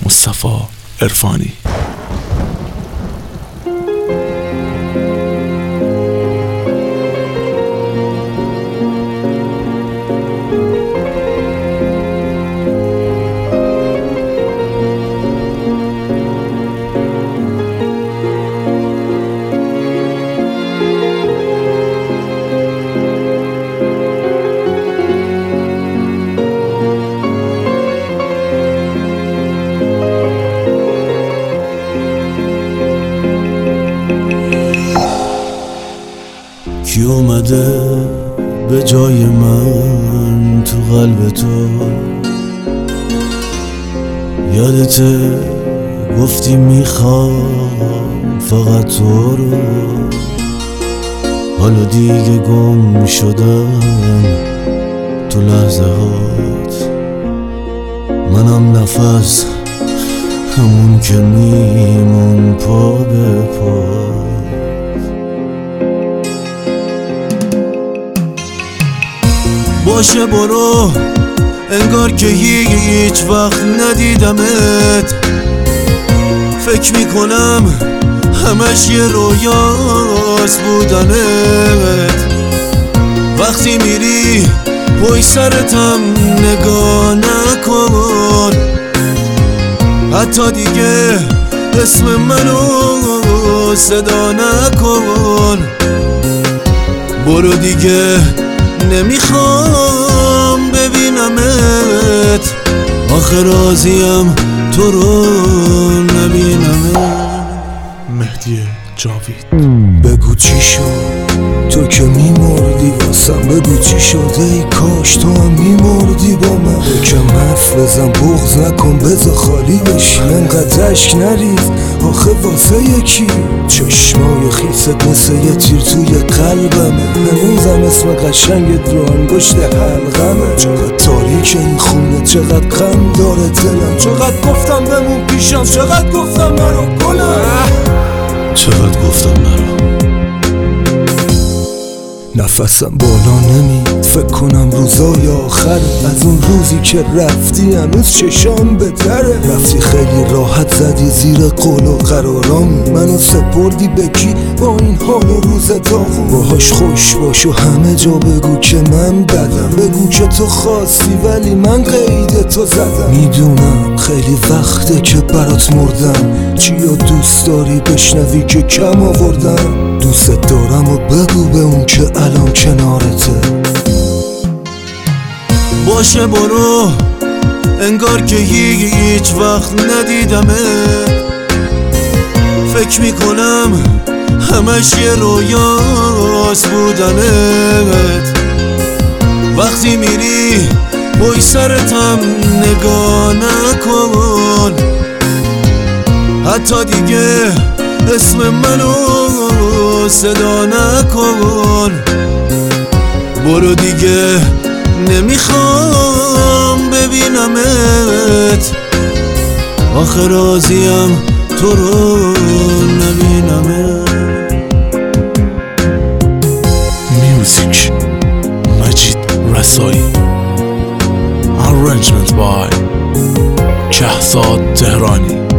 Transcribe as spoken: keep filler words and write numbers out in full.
مصطفی عرفانی. کی اومده به جای من تو قلب تو؟ یادته گفتی میخوام فقط تو رو. حالا دیگه گم شدم تو لحظه هات، منم نفس همون که میمون پا به پا. باشه برو، انگار که هیچ وقت ندیدمت. فکر میکنم همش یه رویاست بودنت. وقتی میری پای سرتم نگاه نکن، حتی دیگه اسم منو صدا نکن. برو دیگه نمیخوام ببینمت، آخه راضیم تو رو نبینمت. مهدی جاوید. بگو چی شد تو که میمردی واسم، بگو چی شد ای کاش تو هم میمردی با من. یکم حرف بزن بغض نکن بذار خالی بشی، انقدر اشک نریز آخه واسه یکی. چشمای خیست مثل یه تیر توی قلبمه، هنوزم اسم قشنگت رو انگشت حلقمه. چقدر تاریک این خونه، چقدر غم داره دلم، چقدر گفتم بمون پیشم، چقدر گفتم نرو گلم، چقدر گفتم نرو. نفسم بالا نمید، فکر کنم روزای آخر از اون روزی که رفتی هنوز چشام به دره. رفتی خیلی راحت زدی زیر قول و قرارام، منو سپردی به کی با این حال و روز داغم. باهاش خوش باش و همه جا بگو که من بدم، بگو که تو خواستی ولی من قید تو زدم. میدونم خیلی وقته که برات مردم، چیا دوست داری بشنوی که کم آوردم. دوست دارم و بگو به اون که الان کنارته. باشه برو، انگار که هیچ وقت ندیدمت. فکر میکنم همش یه رویاست بودنت. وقتی میری پای سرتم نگاه نکن، حتی دیگه اسم منو صدا نکن. برو دیگه نمیخوام ببینمت، آخه راضیم تو رو نبینمت. میوزیک مجید رسایی. Arrangement by کهزاد تهرانی.